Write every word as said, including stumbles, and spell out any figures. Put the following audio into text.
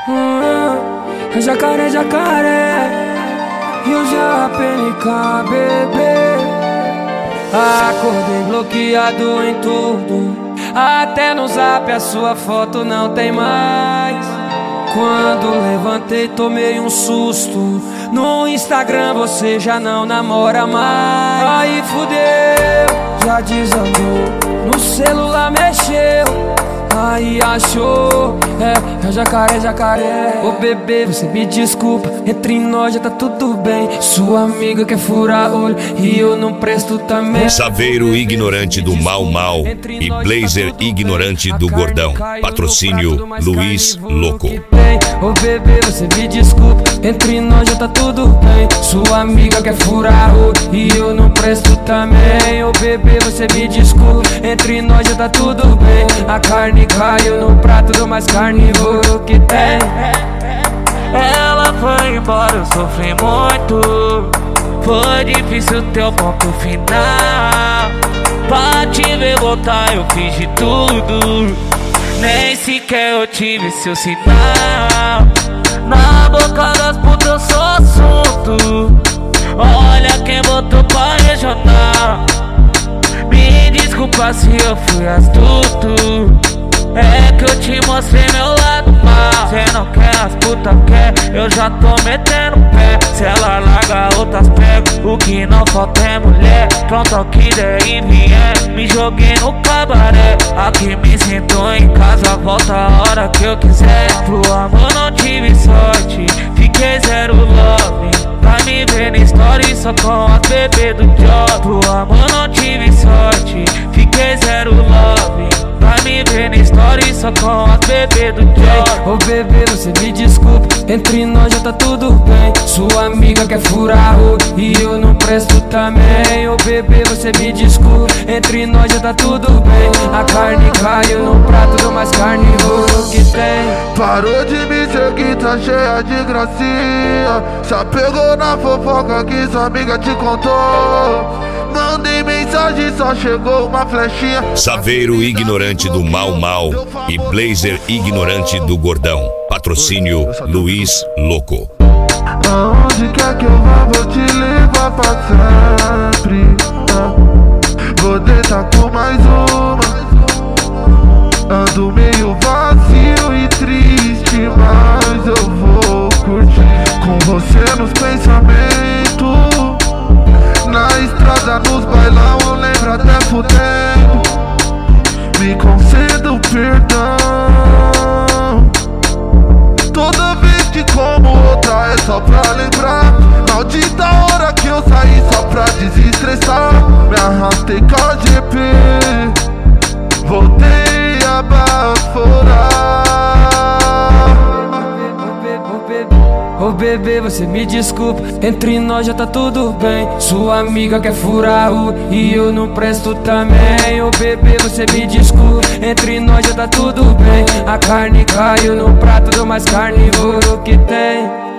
Hum, jacaré, jacaré, e o J P N K, bebê. Acordei bloqueado em tudo, até no zap a sua foto não tem mais. Quando levantei tomei um susto, no Instagram você já não namora mais. Aí fudeu, já desandou, no celular mexeu, aí achou, é, é jacaré, jacaré. Ô bebê, você me desculpa, entre nós já tá tudo bem. Sua amiga quer furar olho e eu não presto também. Saveiro ignorante do Mal Mal e Blazer ignorante do Gordão. Patrocínio Luiz Louco. Ô bebê, você me desculpa, entre nós já tá tudo bem. Sua amiga quer furar olho e eu não presto também. Ô bebê, você me desculpa, entre nós já tá tudo bem. A carne caiu no prato do mais carnívoro que tem. Ela foi embora, eu sofri muito. Foi difícil teu ponto final. Pra te ver voltar eu fiz de tudo, nem sequer eu tive seu sinal. Na boca das putas eu sou assunto. Olha quem botou pra regional. Me desculpa se eu fui astuto, é que eu te mostrei meu lado mal. Cê não quer, as puta quer, eu já tô metendo pé. Se ela larga outras pego, o que não falta é mulher. Pronto ao que der e vier, me joguei no cabaré. Aqui me sinto em casa, volta a hora que eu quiser. Pro amor não tive sorte, fiquei zero love. Pra me ver na story só com as bebê do job. Pro amor não tive sorte, fiquei zero love. Pra me ver na story só com as bebê do job. Ô bebê, você me desculpa, entre nós já tá tudo bem. Sua amiga quer furar olho e eu não presto também. Ô bebê, você me desculpa, entre nós já tá tudo bem. A carne caiu no prato do mais carnívoro que tem. Parou de me seguir, tá cheia de gracinha. Se apegou na fofoca que sua amiga te contou. Mandei mensagem, só chegou uma flechinha. Saveiro ignorante do Mal Mal e Blazer ignorante do Gordão. Patrocínio Luiz Louco. Aonde quer que eu vá, vou te levar pra sempre. Vou deitar com mais uma. Ando meio vazio e triste, mas eu vou curtir com você nos pensamentos. Na estrada, nos bailão, eu lembro até fudendo. Me conceda o perdão. Toda vez que como outra é só pra lembrar. Maldita hora que eu saí só pra desestressar. Me arrastei com a G P, voltei a baforar. Ô bebê, você me desculpa, entre nós já tá tudo bem. Sua amiga quer furar olho e eu não presto também. Ô bebê, você me desculpa, entre nós já tá tudo bem. A carne caiu no prato do mais carnívoro que tem.